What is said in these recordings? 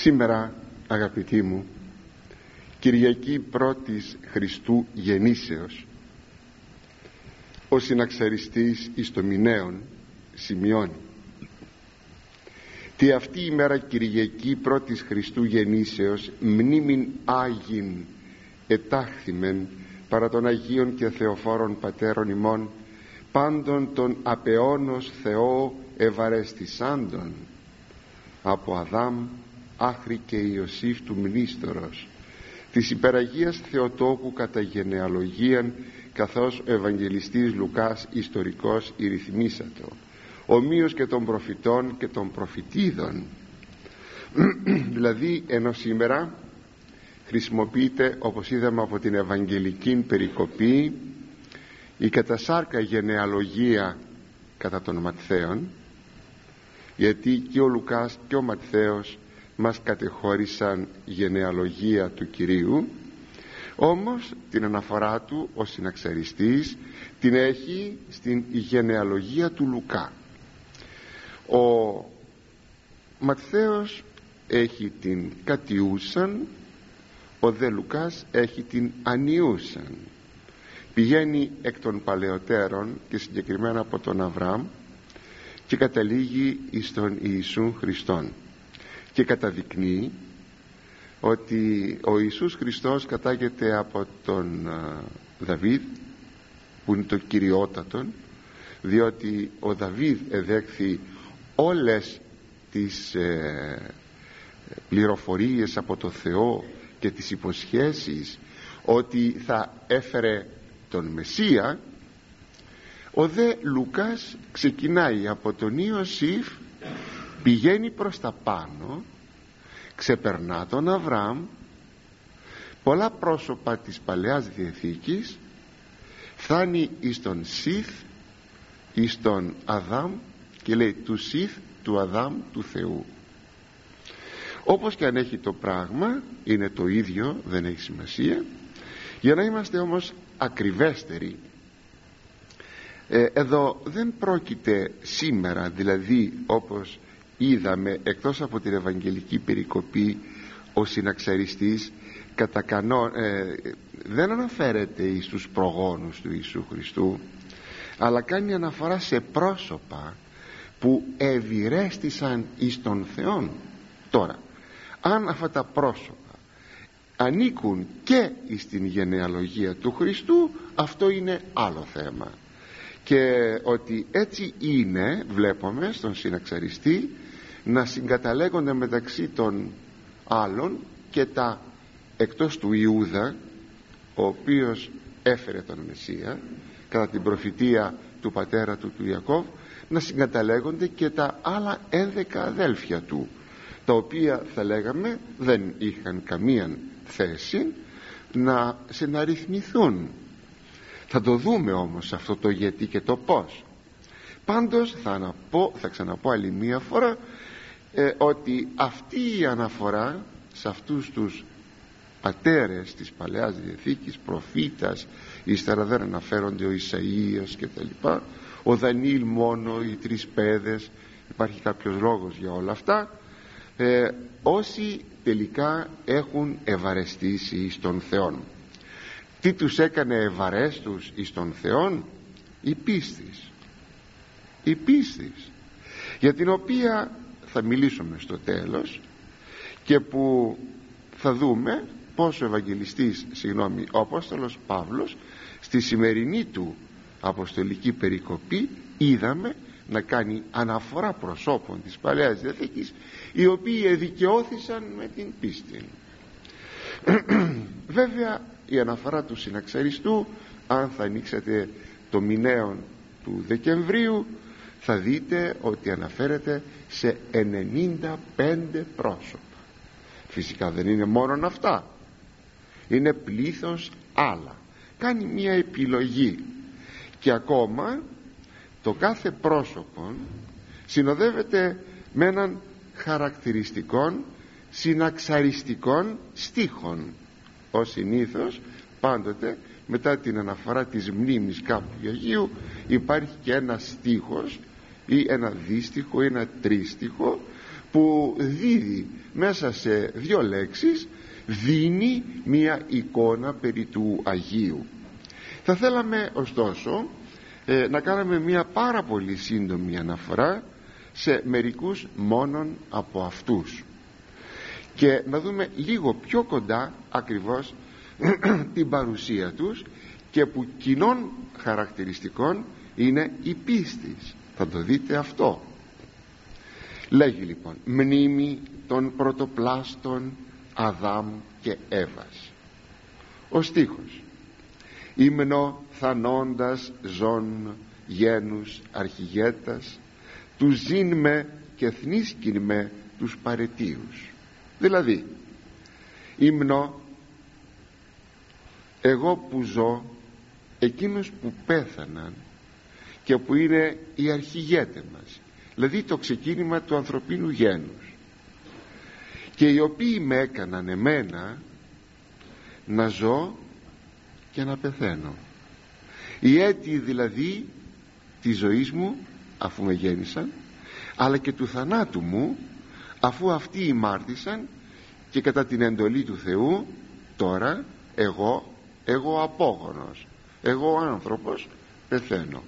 Σήμερα, αγαπητοί μου, Κυριακή πρώτης Χριστού Γεννήσεως, ο συναξαριστής εις το Μηναίον σημειώνει: «Τι αυτή η μέρα Κυριακή πρώτης Χριστού Γεννήσεως μνήμην Άγιν ετάχθημεν παρά των Αγίων και Θεοφόρων Πατέρων ημών, πάντων των απεώνος Θεό ευαρεστησάντων, από Αδάμ άχρη και Ιωσήφ του Μνήστορος, της υπεραγίας Θεοτόκου κατά γενεαλογίαν, καθώς ο Ευαγγελιστής Λουκάς ιστορικός ηρυθμίσατο, ομοίως και των προφητών και των προφητίδων». Δηλαδή, ενώ σήμερα χρησιμοποιείται, όπως είδαμε από την Ευαγγελική περικοπή, η κατασάρκα γενεαλογία κατά των Ματθαίων, γιατί και ο Λουκάς και ο Ματθαίος μας κατεχώρησαν γενεαλογία του Κυρίου, όμως την αναφορά του ο συναξαριστής την έχει στην γενεαλογία του Λουκά. Ο Ματθαίος έχει την κατιούσαν, ο δε Λουκάς έχει την ανιούσαν. Πηγαίνει εκ των παλαιότερων και συγκεκριμένα από τον Αβραάμ και καταλήγει εις τον Ιησούν Χριστόν και καταδεικνύει ότι ο Ιησούς Χριστός κατάγεται από τον Δαβίδ, που είναι το κυριότατον, διότι ο Δαβίδ εδέχθη όλες τις πληροφορίες από το Θεό και τις υποσχέσεις ότι θα έφερε τον Μεσσία. Ο δε Λούκας ξεκινάει από τον Ιωσήφ, πηγαίνει προς τα πάνω, ξεπερνά τον Αβραάμ, πολλά πρόσωπα της Παλαιάς Διαθήκης, φτάνει εις τον Σιθ, εις τον Αδάμ, και λέει του Σιθ, του Αδάμ, του Θεού. Όπως και αν έχει το πράγμα, είναι το ίδιο, δεν έχει σημασία. Για να είμαστε όμως ακριβέστεροι, εδώ δεν πρόκειται σήμερα, δηλαδή όπως είδαμε, εκτός από την Ευαγγελική περικοπή, ο συναξαριστής δεν αναφέρεται στους προγόνους του Ιησού Χριστού, αλλά κάνει αναφορά σε πρόσωπα που ευηρέστησαν εις τον Θεόν. Τώρα, αν αυτά τα πρόσωπα ανήκουν και στην γενεαλογία του Χριστού, αυτό είναι άλλο θέμα. Και ότι έτσι είναι, βλέπουμε στον συναξαριστή να συγκαταλέγονται μεταξύ των άλλων και τα εκτός του Ιούδα, ο οποίος έφερε τον Μεσσία κατά την προφητεία του πατέρα του Ιακώβ, να συγκαταλέγονται και τα άλλα 11 αδέλφια του, τα οποία θα λέγαμε δεν είχαν καμία θέση να συναριθμηθούν. Θα το δούμε όμως αυτό το γιατί και το πώς. Πάντως θα ξαναπώ άλλη μία φορά ότι αυτή η αναφορά σε αυτούς τους πατέρες της Παλαιάς Διαθήκης, προφήτας, ύστερα δεν αναφέρονται ο Ισαΐας και τα λοιπά, ο Δανιήλ μόνο, οι 3 παιδες, υπάρχει κάποιος λόγος για όλα αυτά, όσοι τελικά έχουν ευαρεστήσει εις τον Θεόν. Τι τους έκανε ευαρέστους εις τον Θεόν? Η πίστης, η πίστης, για την οποία θα μιλήσουμε στο τέλος και που θα δούμε πως ο Ευαγγελιστής, ο Απόστολος Παύλος, στη σημερινή του αποστολική περικοπή είδαμε να κάνει αναφορά προσώπων της Παλαιάς Διαθήκης, οι οποίοι εδικαιώθησαν με την πίστη. Βέβαια, η αναφορά του συναξαριστού, αν θα ανοίξετε το μηναίον του Δεκεμβρίου, θα δείτε ότι αναφέρεται σε 95 πρόσωπα. Φυσικά δεν είναι μόνον αυτά, είναι πλήθος άλλα. Κάνει μια επιλογή και ακόμα το κάθε πρόσωπο συνοδεύεται με έναν χαρακτηριστικών συναξαριστικών στίχων. Ως συνήθως πάντοτε μετά την αναφορά της μνήμης κάποιου Αγίου υπάρχει και ένα στίχος ή ένα δίστιχο ή ένα τρίστιχο που δίδει μέσα σε 2 λέξεις δίνει μία εικόνα περί του Αγίου. Θα θέλαμε ωστόσο να κάνουμε μία πάρα πολύ σύντομη αναφορά σε μερικούς μόνον από αυτούς και να δούμε λίγο πιο κοντά ακριβώς την παρουσία τους, και που κοινών χαρακτηριστικών είναι η πίστη. Θα το δείτε αυτό. Λέγει λοιπόν μνήμη των πρωτοπλάστων Αδάμ και Εύας. Ο στίχος: ύμνο θανώντας ζών γένους αρχηγέτας, του ζήν με και θνίσκην με τους παρετίους. Δηλαδή ύμνο εγώ που ζω, εκείνους που πέθαναν και που είναι οι αρχηγέτες μας, δηλαδή το ξεκίνημα του ανθρωπίνου γένους, και οι οποίοι με έκαναν εμένα να ζω και να πεθαίνω, η αίτιοι δηλαδή της ζωής μου αφού με γέννησαν, αλλά και του θανάτου μου αφού αυτοί ημάρτησαν, και κατά την εντολή του Θεού τώρα εγώ απόγονος, εγώ άνθρωπος πεθαίνω.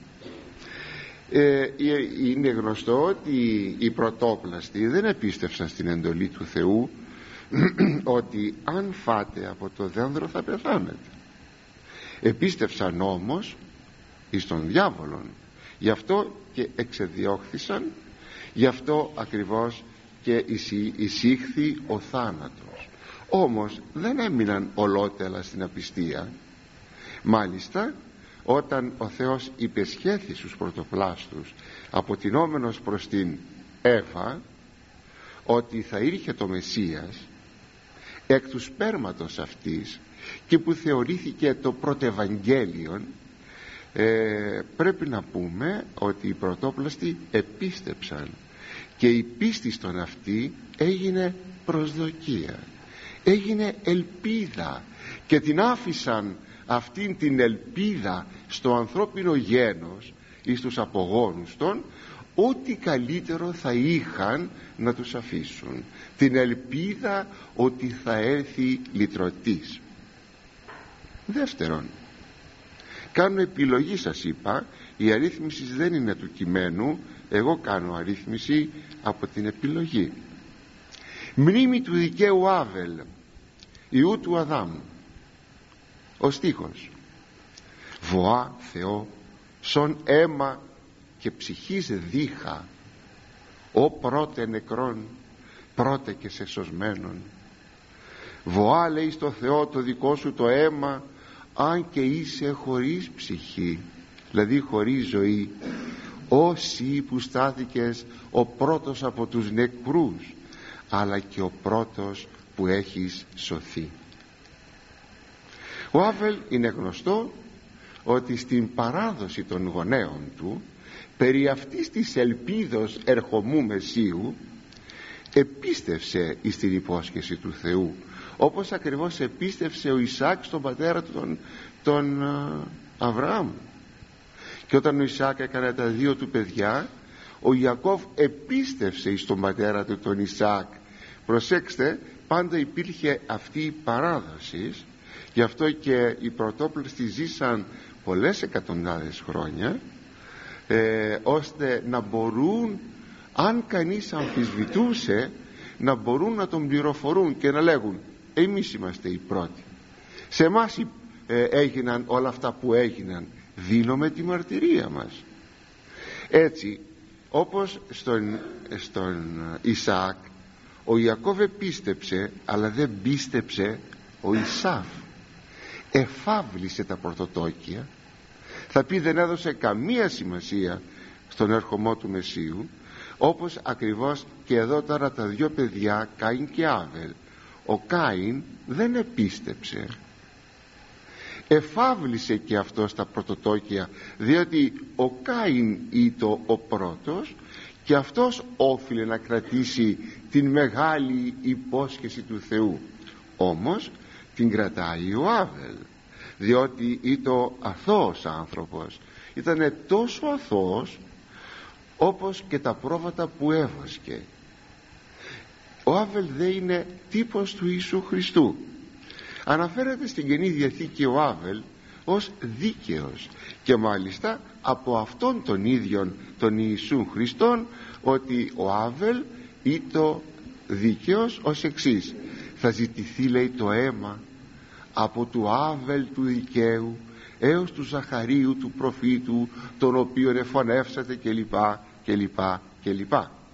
Είναι γνωστό ότι οι πρωτόπλαστοι δεν επίστευσαν στην εντολή του Θεού ότι αν φάτε από το δένδρο θα πεθάνετε. Επίστευσαν όμως εις τον διάβολον, γι' αυτό και εξεδιώχθησαν, γι' αυτό ακριβώς και εισήχθη ο θάνατος. Όμως δεν έμειναν ολότελα στην απιστία. Μάλιστα όταν ο Θεός υπεσχέθη στους πρωτοπλάστους, αποτινόμενος προς την Εύα, ότι θα ήρχε το Μεσσίας εκ του σπέρματος αυτής, και που θεωρήθηκε το πρωτευαγγέλιον, πρέπει να πούμε ότι οι πρωτόπλαστοι επίστεψαν, και η πίστη στον αυτή έγινε προσδοκία, έγινε ελπίδα, και την άφησαν αυτήν την ελπίδα στο ανθρώπινο γένος ή στους απογόνους των, ό,τι καλύτερο θα είχαν να τους αφήσουν, την ελπίδα ότι θα έρθει λυτρωτής. Δεύτερον, κάνω επιλογή, σας είπα, η αρρύθμιση δεν είναι του κειμένου, εγώ κάνω αρρύθμιση από την επιλογή. Μνήμη του δικαίου Άβελ, ιού του Αδάμ. Ο στίχος: βοά Θεό σον αίμα και ψυχής δίχα, ο πρώτε νεκρόν πρώτε και σε σωσμένον. Βοά, λέει, στο Θεό το δικό σου το αίμα, αν και είσαι χωρίς ψυχή, δηλαδή χωρίς ζωή, όσοι που στάθηκες ο πρώτος από τους νεκρούς, αλλά και ο πρώτος που έχεις σωθεί. Ο Άβελ είναι γνωστό ότι στην παράδοση των γονέων του περί αυτής της ελπίδος ερχομού Μεσσίου επίστευσε εις την υπόσχεση του Θεού, όπως ακριβώς επίστευσε ο Ισαάκ στον πατέρα του τον Αβραάμ. Και όταν ο Ισαάκ έκανε τα 2 του παιδιά, ο Ιακώβ επίστευσε εις τον πατέρα του τον Ισαάκ. Προσέξτε, πάντα υπήρχε αυτή η παράδοση, γι' αυτό και οι πρωτόπλαστοι ζήσαν πολλές εκατοντάδες χρόνια, ώστε να μπορούν, αν κανείς αμφισβητούσε, να μπορούν να τον πληροφορούν και να λέγουν εμείς είμαστε οι πρώτοι, σε εμάς έγιναν όλα αυτά που έγιναν, δίνουμε τη μαρτυρία μας. Έτσι όπως στον Ισαάκ, ο Ιακώβ πίστεψε, αλλά δεν πίστεψε ο Ισάφ, εφάβλησε τα πρωτοτόκια. Θα πει δεν έδωσε καμία σημασία στον έρχομό του Μεσσίου, όπως ακριβώς και εδώ τώρα τα 2 παιδιά Κάιν και Άβελ. Ο Κάιν δεν επίστεψε, εφάβλησε και αυτός τα πρωτοτόκια, διότι ο Κάιν ήταν ο πρώτος και αυτός όφιλε να κρατήσει την μεγάλη υπόσχεση του Θεού. Όμως την κρατάει ο Άβελ, διότι ήταν αθώος άνθρωπος, ήταν τόσο αθώος όπως και τα πρόβατα που έβασκε. Ο Άβελ δεν είναι τύπος του Ιησού Χριστού. Αναφέρεται στην Καινή Διαθήκη ο Άβελ ως δίκαιος, και μάλιστα από αυτόν τον ίδιον τον Ιησού Χριστόν, ότι ο Άβελ ήτο δίκαιος ως εξής: θα ζητηθεί, λέει, το αίμα από του Άβελ του δικαίου έως του Ζαχαρίου του προφήτου, τον οποίον εφωνεύσατε, κλπ κλπ κλπ.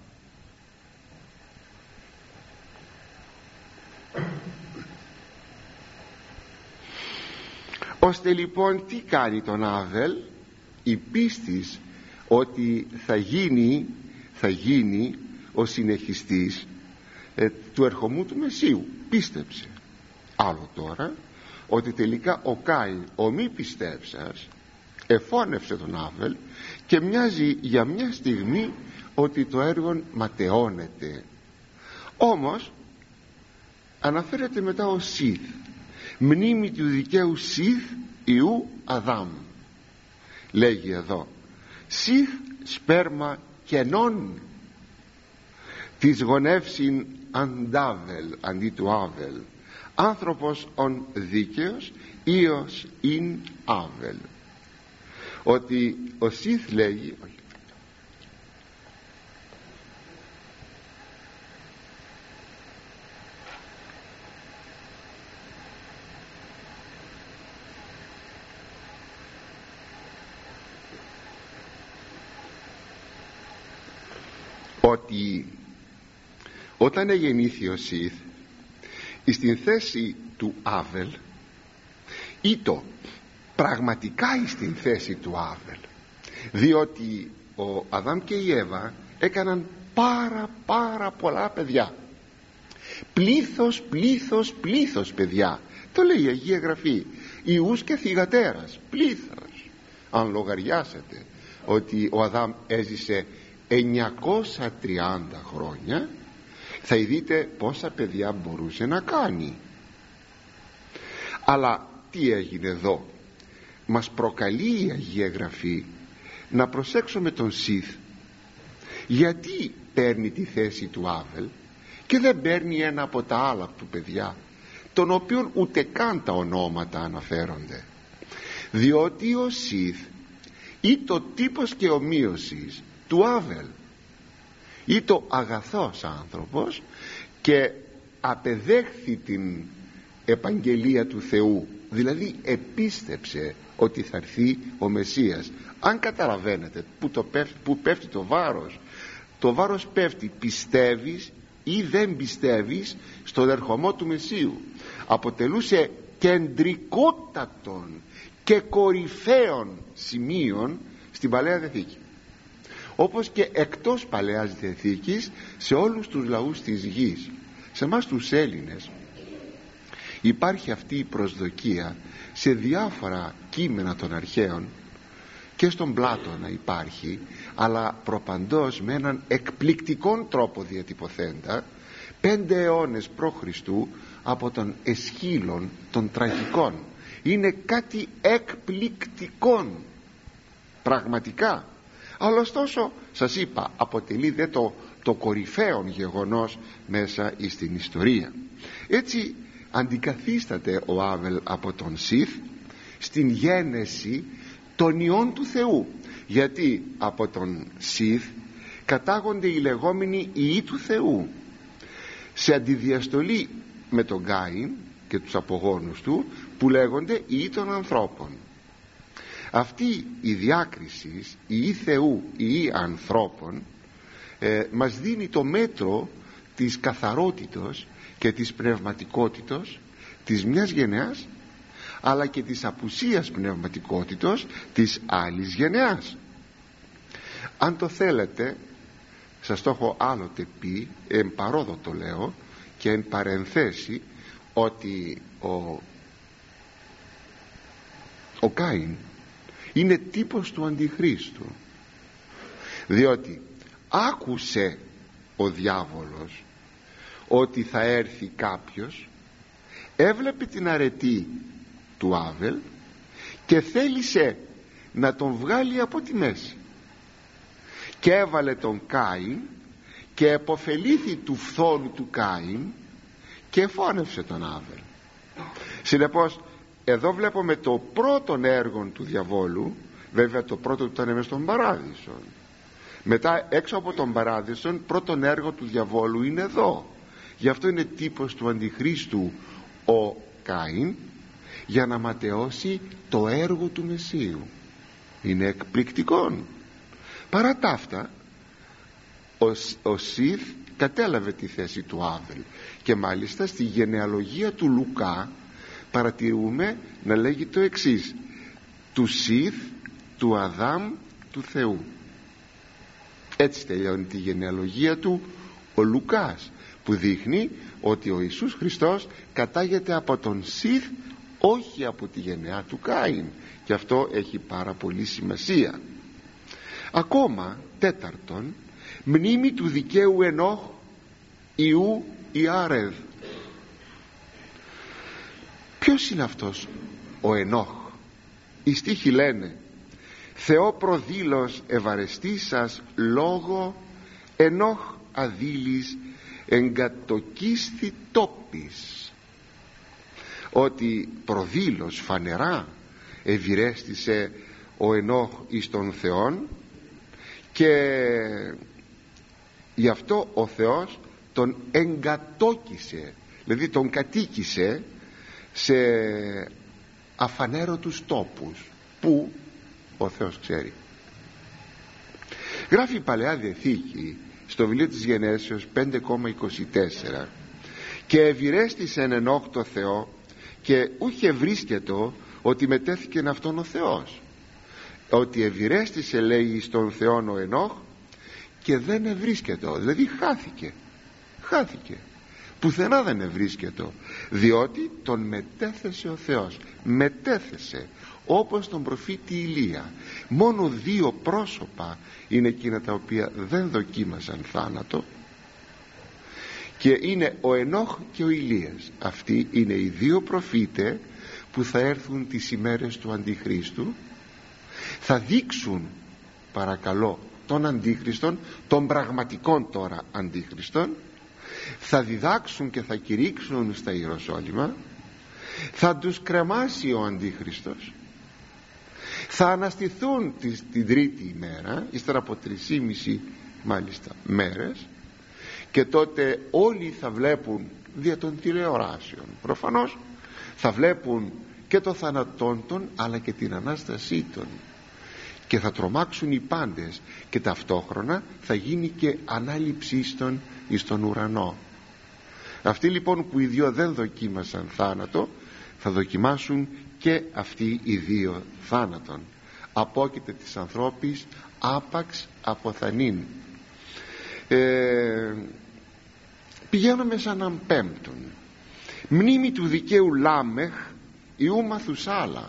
Ώστε λοιπόν τι κάνει τον Άβελ? Η πίστης ότι θα γίνει ο συνεχιστής του ερχομού του Μεσσίου. Πίστεψε. Άλλο τώρα ότι τελικά ο Κάιν, ο μη πιστεύσας, εφώνευσε τον Άβελ και μοιάζει για μια στιγμή ότι το έργο ματαιώνεται. Όμως αναφέρεται μετά ο Σιθ, μνήμη του δικαίου Σιθ ιού Αδάμ. Λέγει εδώ Σιθ σπέρμα κενών της γονεύσιν αντάβελ, αντί του Άβελ, άνθρωπος ον δίκαιος ίος ειν Άβελ. Ότι ο Σιθ λέγει ότι όταν εγεννήθη ο Σιθ στην θέση του Άβελ, ήτο πραγματικά στην θέση του Άβελ, διότι ο Αδάμ και η Εύα έκαναν πάρα πολλά παιδιά, πλήθος παιδιά. Το λέει η Αγία Γραφή, ιούς και θυγατέρας, πλήθος. Αν λογαριάσετε ότι ο Αδάμ έζησε 930 χρόνια, θα δείτε πόσα παιδιά μπορούσε να κάνει. Αλλά τι έγινε εδώ? Μας προκαλεί η Αγία Γραφή να προσέξουμε τον Σιθ, γιατί παίρνει τη θέση του Άβελ και δεν παίρνει ένα από τα άλλα του παιδιά, των οποίων ούτε καν τα ονόματα αναφέρονται. Διότι ο Σιθ ή το τύπος και ομοίωσης του Άβελ, ή το αγαθός άνθρωπος, και απεδέχθη την επαγγελία του Θεού, δηλαδή επίστεψε ότι θα έρθει ο Μεσσίας. Αν καταλαβαίνετε που πέφτει το βάρος πέφτει, πιστεύεις ή δεν πιστεύεις στον ερχομό του Μεσσίου. Αποτελούσε κεντρικότατον και κορυφαίων σημείων στην Παλαιά Διαθήκη, όπως και εκτός Παλαιάς Διαθήκης σε όλους τους λαούς της γης. Σε εμάς τους Έλληνες υπάρχει αυτή η προσδοκία σε διάφορα κείμενα των αρχαίων, και στον Πλάτωνα υπάρχει, αλλά προπαντός με έναν εκπληκτικό τρόπο διατυπωθέντα, 5 αιώνες π.Χ. από τον Εσχύλων των τραγικών. Είναι κάτι εκπληκτικό πραγματικά, αλλά ωστόσο σας είπα, αποτελεί το κορυφαίο γεγονός μέσα στην ιστορία. Έτσι αντικαθίσταται ο Άβελ από τον Σιθ στην γένεση των ιών του Θεού, γιατί από τον Σιθ κατάγονται οι λεγόμενοι ιοί του Θεού, σε αντιδιαστολή με τον Κάιν και τους απογόνους του, που λέγονται ιοί των ανθρώπων. Αυτή η διάκριση, ιοί Θεού, ιοί ανθρώπων, μας δίνει το μέτρο της καθαρότητος και της πνευματικότητος της μιας γενεάς, αλλά και της απουσίας πνευματικότητος της άλλης γενεάς. Αν το θέλετε, σας το έχω άλλοτε πει, εν παρόδο το λέω και εν παρενθέσει, ότι ο Κάιν είναι τύπος του Αντιχρίστου, διότι άκουσε ο διάβολος ότι θα έρθει κάποιος, έβλεπε την αρετή του Άβελ και θέλησε να τον βγάλει από τη μέση, και έβαλε τον Κάιν και επωφελήθη του φθόνου του Κάιν και φώνευσε τον Άβελ. Συνεπώς εδώ βλέπουμε το πρώτον έργο του διαβόλου. Βέβαια το πρώτο ήταν μες στον παράδεισο. Μετά έξω από τον παράδεισο πρώτον έργο του διαβόλου είναι εδώ. Γι' αυτό είναι τύπος του Αντιχρίστου ο Κάιν, για να ματαιώσει το έργο του Μεσσίου. Είναι εκπληκτικό. Παρά τα αυτά ο Σιθ κατέλαβε τη θέση του Άβελ, και μάλιστα στη γενεαλογία του Λουκά παρατηρούμε να λέγει το εξής: του Σιθ, του Αδάμ, του Θεού. Έτσι τελειώνει τη γενεαλογία του ο Λουκάς, που δείχνει ότι ο Ιησούς Χριστός κατάγεται από τον Σιθ, όχι από τη γενεά του Κάιν, και αυτό έχει πάρα πολύ σημασία. Ακόμα τέταρτον, μνήμη του δικαίου Ενόχ Ιού Ιάρεδ. Ποιος είναι αυτός ο Ενόχ? Οι στίχοι λένε: Θεό προδήλως ευαρεστήσας λόγο Ενόχ αδίλης εγκατοκίσθη τόπης. Ότι προδήλως φανερά ευηρέστησε ο Ενόχ εις τον Θεόν, και γι' αυτό ο Θεός τον εγκατόκισε, δηλαδή τον κατοίκησε σε αφανέρωτους τόπους, που ο Θεός ξέρει. Γράφει η Παλαιά Διαθήκη στο βιβλίο της Γενέσεως 5,24: και ευηρέστησεν Ενόχ το Θεό, και ούχε βρίσκετο ότι μετέθηκεν αυτόν ο Θεός. Ότι ευηρέστησε, λέει, στον Θεόν ο Ενόχ, και δεν ευρίσκετο, δηλαδή χάθηκε, πουθενά δεν ευρίσκετο, διότι τον μετέθεσε ο Θεός. Μετέθεσε, όπως τον προφήτη Ηλία. Μόνο δύο πρόσωπα είναι εκείνα τα οποία δεν δοκίμασαν θάνατο, και είναι ο Ενόχ και ο Ηλίας. Αυτοί είναι οι δύο προφήτες που θα έρθουν τις ημέρες του Αντιχρίστου. Θα δείξουν, παρακαλώ, τον Αντίχριστον, τον πραγματικόν τώρα Αντίχριστον. Θα διδάξουν και θα κηρύξουν στα Ιεροσόλυμα. Θα τους κρεμάσει ο Αντίχριστος. Θα αναστηθούν την τρίτη ημέρα, ύστερα από 3,5 μάλιστα μέρες, και τότε όλοι θα βλέπουν δια των τηλεοράσεων, προφανώς θα βλέπουν και το θανατόν των, αλλά και την Ανάστασή των, και θα τρομάξουν οι πάντες, και ταυτόχρονα θα γίνει και ανάληψή των εις τον ουρανό. Αυτοί λοιπόν που οι δύο δεν δοκίμασαν θάνατο, θα δοκιμάσουν και αυτοί οι δύο θάνατον. Απόκειται της ανθρώπης άπαξ αποθανήν. Πηγαίνουμε σαν έναν πέμπτον. Μνήμη του δικαίου Λάμεχ Ιού Μαθουσάλα.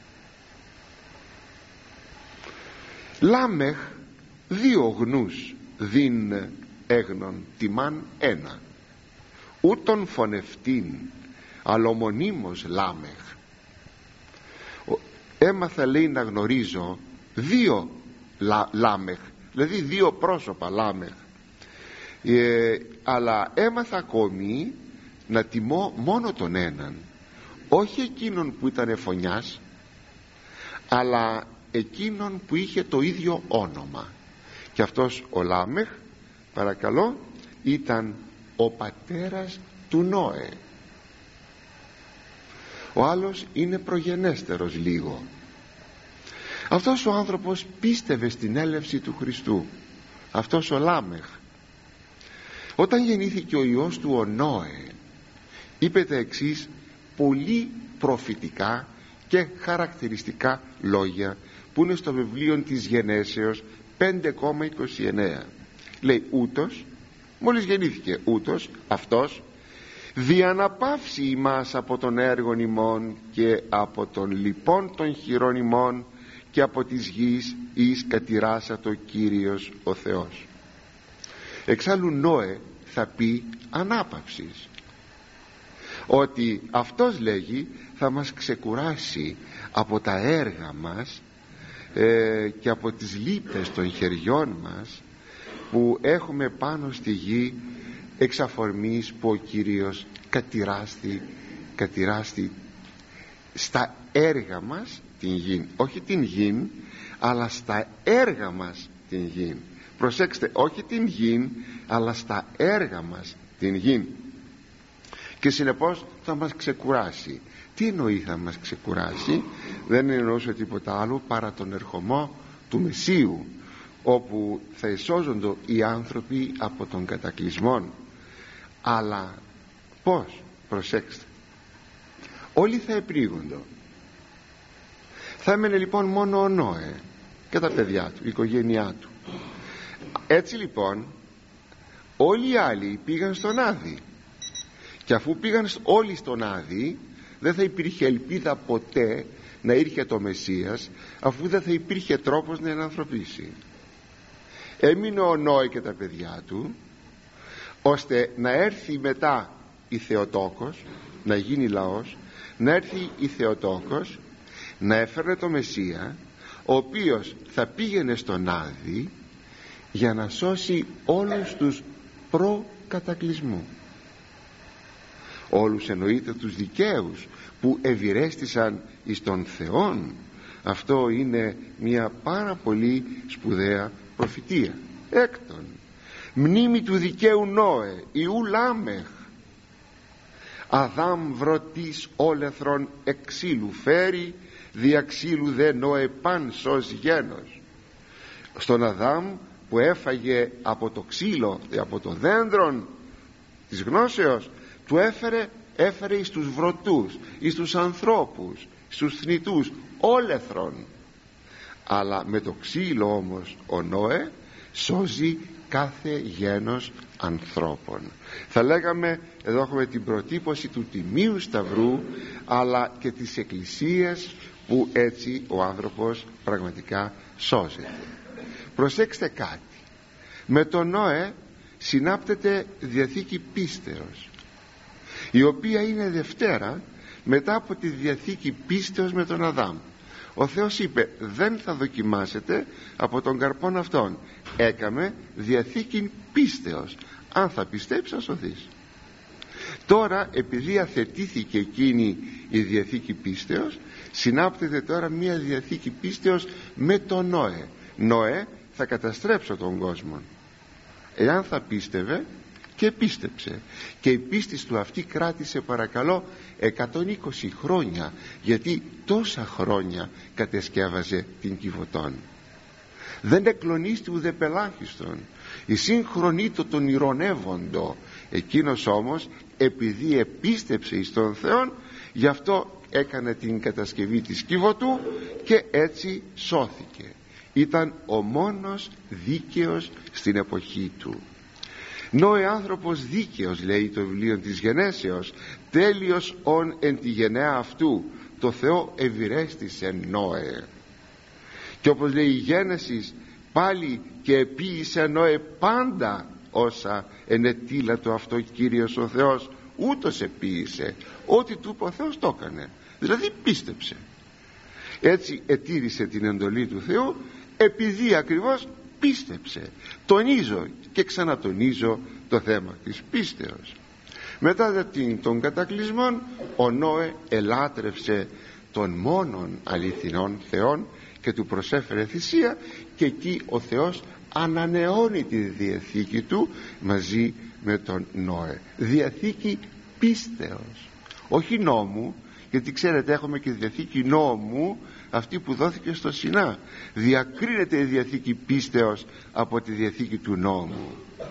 Λάμεχ δύο γνούς δίν έγνον τιμάν ένα, ούτων φωνευτήν αλλομονίμως Λάμεχ. Έμαθα, λέει, να γνωρίζω δύο Λάμεχ, δηλαδή δύο πρόσωπα Λάμεχ, αλλά έμαθα ακόμη να τιμώ μόνο τον έναν, όχι εκείνον που ήταν φωνιάς, αλλά εκείνον που είχε το ίδιο όνομα. Και αυτός ο Λάμεχ, παρακαλώ, ήταν ο πατέρας του Νόε. Ο άλλος είναι προγενέστερος λίγο. Αυτός ο άνθρωπος πίστευε στην έλευση του Χριστού, αυτός ο Λάμεχ. Όταν γεννήθηκε ο Υιός του ο Νόε, είπε τα εξής πολύ προφητικά και χαρακτηριστικά λόγια, που είναι στο βιβλίο της Γενέσεως 5,29. Λέει: ούτως, μόλις γεννήθηκε, ούτως αυτός διαναπαύσει ημάς από τον έργον ημών και από τον λοιπών των χειρών ημών και από της γης εις κατηράσατο Κύριος ο Θεός. Εξάλλου Νόε θα πει ανάπαυσης, ότι αυτός, λέγει, θα μας ξεκουράσει από τα έργα μας και από τις λύπες των χεριών μας, που έχουμε πάνω στη γη εξ αφορμής που ο Κύριος κατηράστη στα έργα μας την γη, όχι την γη αλλά στα έργα μας την γη. Προσέξτε, όχι την γη αλλά στα έργα μας την γη, και συνεπώς θα μας ξεκουράσει. Τι εννοεί θα μας ξεκουράσει? Δεν εννοούσε τίποτα άλλο παρά τον ερχομό του Μεσσίου, όπου θα εσώζονται οι άνθρωποι από τον κατακλυσμό. Αλλά πώς? Προσέξτε, όλοι θα επρίγονται. Θα έμενε λοιπόν μόνο ο Νόε και τα παιδιά του, η οικογένειά του. Έτσι λοιπόν όλοι οι άλλοι πήγαν στον Άδη, και αφού πήγαν όλοι στον Άδη, δεν θα υπήρχε ελπίδα ποτέ να ήρθε το Μεσσίας, αφού δεν θα υπήρχε τρόπος να ενανθρωπίσει. Έμεινε ο Νόε και τα παιδιά του, ώστε να έρθει μετά η Θεοτόκος, να γίνει λαός, να έρθει η Θεοτόκος, να έφερνε το Μεσσία, ο οποίος θα πήγαινε στον Άδη για να σώσει όλους τους προκατακλυσμού. Όλους εννοείται τους δικαίους που ευηρέστησαν εις τον Θεόν. Αυτό είναι μια πάρα πολύ σπουδαία προφητεία. Έκτον, μνήμη του δικαίου Νόε Ιού Λάμεχ, Αδάμ βρωτής όλεθρον εξήλου φέρει, δια ξύλου δε Νόε παν σως γένος. Στον Αδάμ που έφαγε από το ξύλο, από το δέντρο της γνώσεως, του έφερε εις τους βρωτούς, εις τους ανθρώπους, στους θνητούς όλεθρον. Αλλά με το ξύλο όμως ο Νόε σώζει κάθε γένος ανθρώπων. Θα λέγαμε, εδώ έχουμε την προτύπωση του Τιμίου Σταυρού, αλλά και της Εκκλησίας, που έτσι ο άνθρωπος πραγματικά σώζεται. Προσέξτε κάτι, με τον Νόε συνάπτεται διαθήκη πίστεως, η οποία είναι Δευτέρα μετά από τη διαθήκη πίστεως με τον Αδάμ. Ο Θεός είπε, δεν θα δοκιμάσετε από τον καρπόν αυτόν. Έκαμε διαθήκη πίστεως, αν θα πιστέψεις θα σωθείς. Τώρα, επειδή αθετήθηκε εκείνη η διαθήκη πίστεως, συνάπτεται τώρα μια διαθήκη πίστεως με τον Νόε. Νόε, θα καταστρέψω τον κόσμο. Εάν θα πίστευε, και πίστεψε, και η πίστη του αυτή κράτησε παρακαλώ 120 χρόνια, γιατί τόσα χρόνια κατεσκεύαζε την Κιβωτόν. Δεν εκλονίστη ουδε πελάχιστον, η σύγχρονη τον ηρωνεύοντο. Εκείνος όμως, επειδή επίστεψε εις τον Θεόν, γι' αυτό έκανε την κατασκευή της Κιβωτού και έτσι σώθηκε. Ήταν ο μόνος δίκαιος στην εποχή του. Νόε άνθρωπος δίκαιος, λέει το βιβλίο της Γενέσεως, τέλειος ον εν τη γενναία αυτού, το Θεό ευηρέστησε Νόε. Και όπως λέει η Γένεσης, πάλι και επίησε Νόε πάντα όσα ενετήλα το αυτό Κύριος ο Θεός, ούτως επίησε, ό,τι του είπε ο Θεός το έκανε, δηλαδή πίστεψε. Έτσι ετήρησε την εντολή του Θεού, επειδή ακριβώς πίστεψε. Τονίζω και ξανατονίζω το θέμα της πίστεως. Μετά τον κατακλυσμό, ο Νόε ελάτρευσε τον μόνον αληθινών Θεόν και του προσέφερε θυσία, και εκεί ο Θεός ανανεώνει τη διαθήκη του μαζί με τον Νόε. Διαθήκη πίστεως, όχι νόμου, γιατί ξέρετε έχουμε και διαθήκη νόμου, αυτή που δόθηκε στο Σινά. Διακρίνεται η διαθήκη πίστεως από τη διαθήκη του νόμου.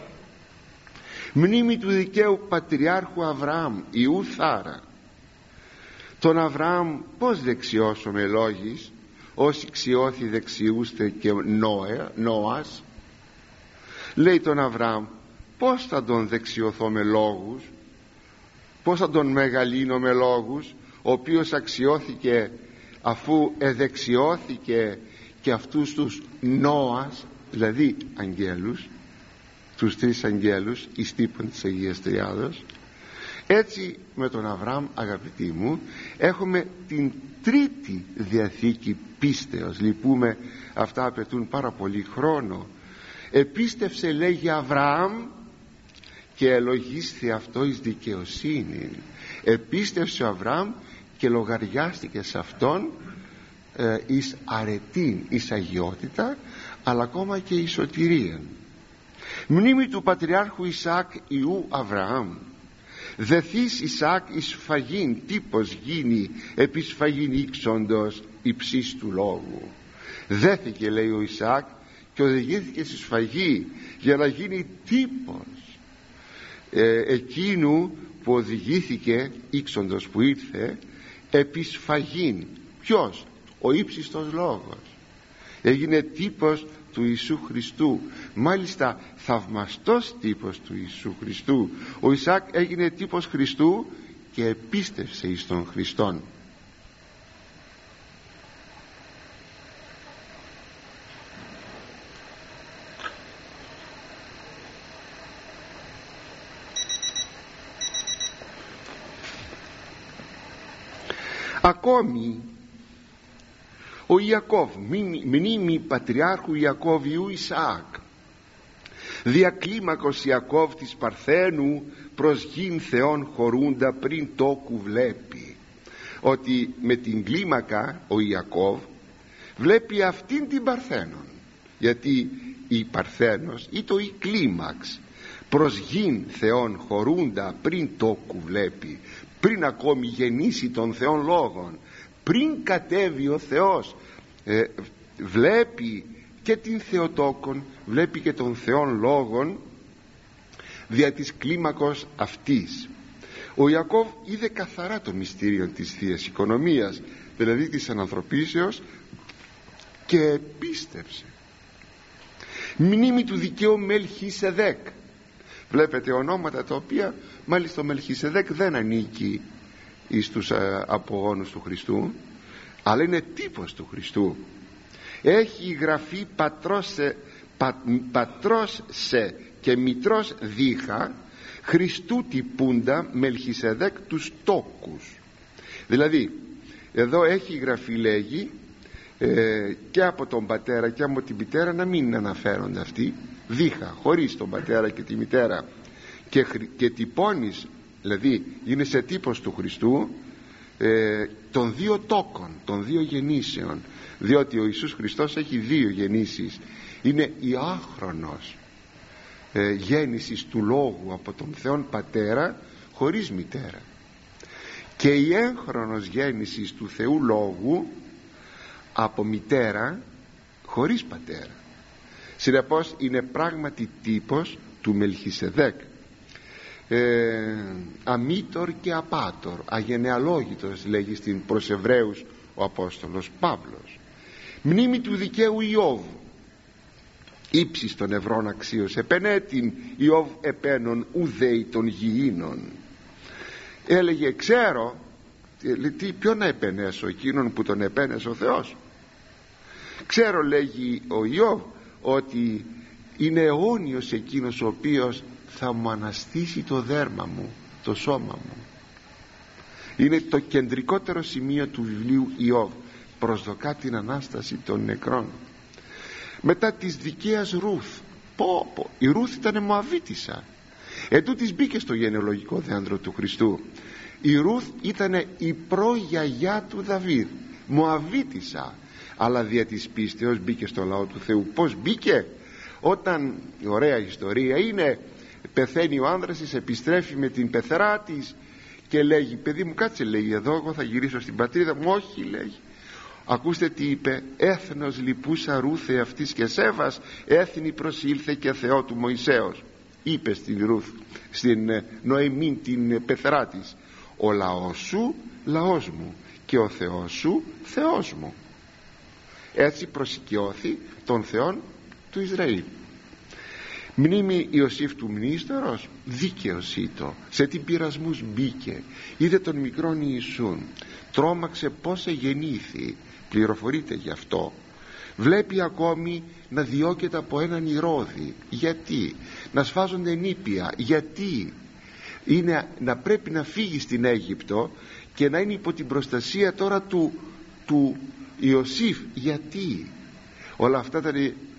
Μνήμη του δικαίου πατριάρχου Αβραάμ Ιού Θάρα. Τον Αβραάμ πως δεξιώσω με λόγης, όσοι ξιώθη δεξιούστε και Νόας. Λέει τον Αβραάμ, πως θα τον δεξιωθώ με λόγους, πως θα τον μεγαλύνω με λόγους, ο οποίος αξιώθηκε αφού εδεξιώθηκε και αυτούς τους Νόας, δηλαδή αγγέλους, τους τρεις αγγέλους εις τύπων της Αγίας Τριάδος. Έτσι με τον Αβραάμ, αγαπητοί μου, έχουμε την τρίτη διαθήκη πίστεως. Λυπούμε, αυτά απαιτούν πάρα πολύ χρόνο. Επίστευσε, λέγει, Αβραάμ και ελογίσθη αυτό εις δικαιοσύνη. Επίστευσε ο Αβραάμ και λογαριάστηκε σε αυτόν εις αρετήν, εις αγιότητα, αλλά ακόμα και εις σωτηρία. Μνήμη του πατριάρχου Ισαάκ ιού Αβραάμ. Δεθείς Ισαάκ εις σφαγήν τύπος γίνει επί σφαγήν ήξοντος υψής του λόγου. Δέθηκε, λέει, ο Ισαάκ και οδηγήθηκε στη σφαγή για να γίνει τύπος εκείνου που οδηγήθηκε, ήξοντος που ήρθε, επί σφαγήν. Ποιος? Ο ύψιστος λόγος. Έγινε τύπος του Ιησού Χριστού, μάλιστα θαυμαστός τύπος του Ιησού Χριστού. Ο Ισαάκ έγινε τύπος Χριστού και επίστευσε εις τον Χριστόν. Ακόμη ο Ιακώβ, μνήμη πατριάρχου Ιακώβιου Ισαάκ. Διακλίμακος Ιακώβ της Παρθένου προς γην Θεόν χωρούντα πριν τόκου βλέπει. Ότι με την κλίμακα ο Ιακώβ βλέπει αυτήν την Παρθένον, γιατί η Παρθένος ή το η κλίμαξ προς γην Θεόν χωρούντα πριν τόκου βλέπει, πριν ακόμη γεννήσει των Θεών λόγων, πριν κατέβει ο Θεός, βλέπει και την Θεοτόκον, βλέπει και των Θεών λόγων δια της κλίμακος αυτής. Ο Ιακώβ είδε καθαρά το μυστήριο της Θείας Οικονομίας, δηλαδή της ανθρωπίσεως, και πίστεψε. Μνήμη του δικαίου Μελχισεδέκ. Βλέπετε ονόματα τα οποία μάλιστα ο Μελχισεδέκ δεν ανήκει εις τους απογόνους του Χριστού, αλλά είναι τύπος του Χριστού. Έχει γραφεί πατρός σε και μητρός δίχα Χριστού τυπούντα Μελχισεδέκ τους τόκους. Δηλαδή εδώ έχει γραφεί, λέγει, και από τον πατέρα και από την μητέρα να μην αναφέρονται αυτοί, δίχα, χωρίς τον πατέρα και τη μητέρα, και τυπώνεις, δηλαδή είναι σε τύπος του Χριστού, των δύο τόκων, των δύο γεννήσεων, διότι ο Ιησούς Χριστός έχει δύο γεννήσεις. Είναι η άχρονος γέννησης του Λόγου από τον Θεόν Πατέρα χωρίς μητέρα, και η έγχρονος γέννησης του Θεού Λόγου από μητέρα χωρίς πατέρα. Συνεπώς είναι πράγματι τύπος του Μελχισεδέκ, αμήτωρ και απάτωρ, αγενεαλόγητος, λέγει στην προς Εβραίους ο Απόστολος Παύλος. Μνήμη του δικαίου Ιώβ. Ύψης των ευρών αξίως επενέτην Ιώβ επένων ουδέη των γηίνων. Έλεγε, ξέρω ποιον να επενέσω, εκείνον που τον επένεσε ο Θεός. Ξέρω, λέγει ο Ιώβ, ότι είναι αιώνιος εκείνος ο οποίος θα μου αναστήσει το δέρμα μου, το σώμα μου. Είναι το κεντρικότερο σημείο του βιβλίου Ιώβ. Προσδοκά την Ανάσταση των νεκρών. Μετά της δικαίας Ρούθ, η Ρούθ ήταν Μωαβίτισσα, ετούτης μπήκε στο γενεολογικό δέντρο του Χριστού. Η Ρούθ ήταν η προγιαγιά του Δαβίδ, Μωαβίτισσα, αλλά δια της πίστεως μπήκε στο λαό του Θεού. Πως μπήκε? Όταν, η ωραία ιστορία είναι, πεθαίνει ο άνδρας της, επιστρέφει με την πεθερά της και λέγει, παιδί μου κάτσε, λέγει, εδώ εγώ θα γυρίσω στην πατρίδα μου. Όχι, λέγει, ακούστε τι είπε, έθνος λυπούσα Ρούθε αυτής και Σέβας, έθνη προσήλθε και Θεό του Μωυσέως. Είπε στην Ρούθ, στην Νοεμίν την πεθερά της, ο λαός σου λαός μου και ο Θεός σου Θεός μου. Έτσι προσοικειώθη των Θεών του Ισραήλ. Μνήμη Ιωσήφ του μνήστορος, δίκαιος ήτο, σε τι πειρασμούς μπήκε, είδε τον μικρόν Ιησούν, τρόμαξε πως γεννήθη, πληροφορείται γι' αυτό. Βλέπει ακόμη να διώκεται από έναν Ηρώδη. Γιατί? Να σφάζονται νήπια. Γιατί? Είναι να πρέπει να φύγει στην Αίγυπτο και να είναι υπό την προστασία τώρα του Ιωσήφ. Γιατί? Όλα αυτά ήταν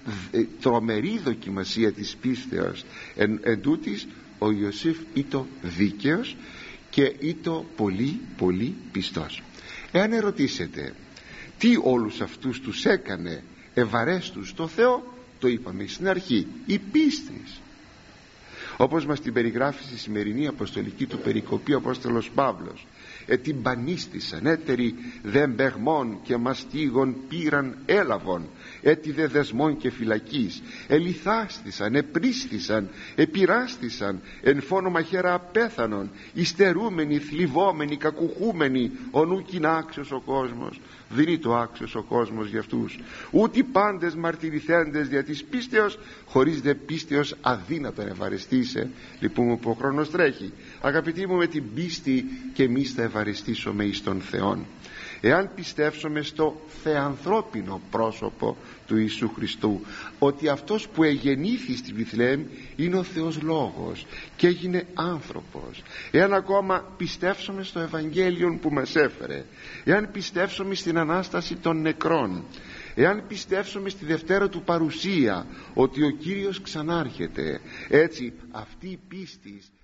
τρομερή δοκιμασία της πίστεως. Εν τούτης ο Ιωσήφ ήτο δίκαιος και ήτο πολύ πολύ πιστός. Εάν ερωτήσετε τι όλους αυτούς τους έκανε ευαρέστους στο Θεό, το είπαμε στην αρχή, η πίστης. Όπως μας την περιγράφει στη σημερινή αποστολική του περικοπή ο Απόστολος Παύλος, την πανίστησαν έτεροι δεν παιγμών και μαστίγων πήραν έλαβον, έτι δε δεσμών και φυλακής, ελιθάστησαν, επρίσθησαν, επειράστησαν, εν φόνο μαχαίρα απέθανον, υστερούμενοι, θλιβόμενοι, κακουχούμενοι, ο νουκ είναι άξιος ο κόσμος. Δεν είναι το άξιος ο κόσμος για αυτούς, ούτε οι πάντες μαρτυρηθέντες δια της πίστεως, χωρίς δε πίστεως αδύνατον ευαρεστήσε. Λυπούμε που ο χρόνος τρέχει. Αγαπητοί μου, με την πίστη και εμείς θα ευαρεστήσουμε εις τον Θεόν. Εάν πιστεύσουμε στο θεανθρώπινο πρόσωπο του Ιησού Χριστού, ότι αυτός που εγεννήθη στη Βιθλεέμ είναι ο Θεός Λόγος και έγινε άνθρωπος, εάν ακόμα πιστεύσουμε στο Ευαγγέλιο που μας έφερε, εάν πιστεύσουμε στην Ανάσταση των νεκρών, εάν πιστεύσουμε στη Δευτέρα του παρουσία, ότι ο Κύριος ξανάρχεται, έτσι αυτή η πίστη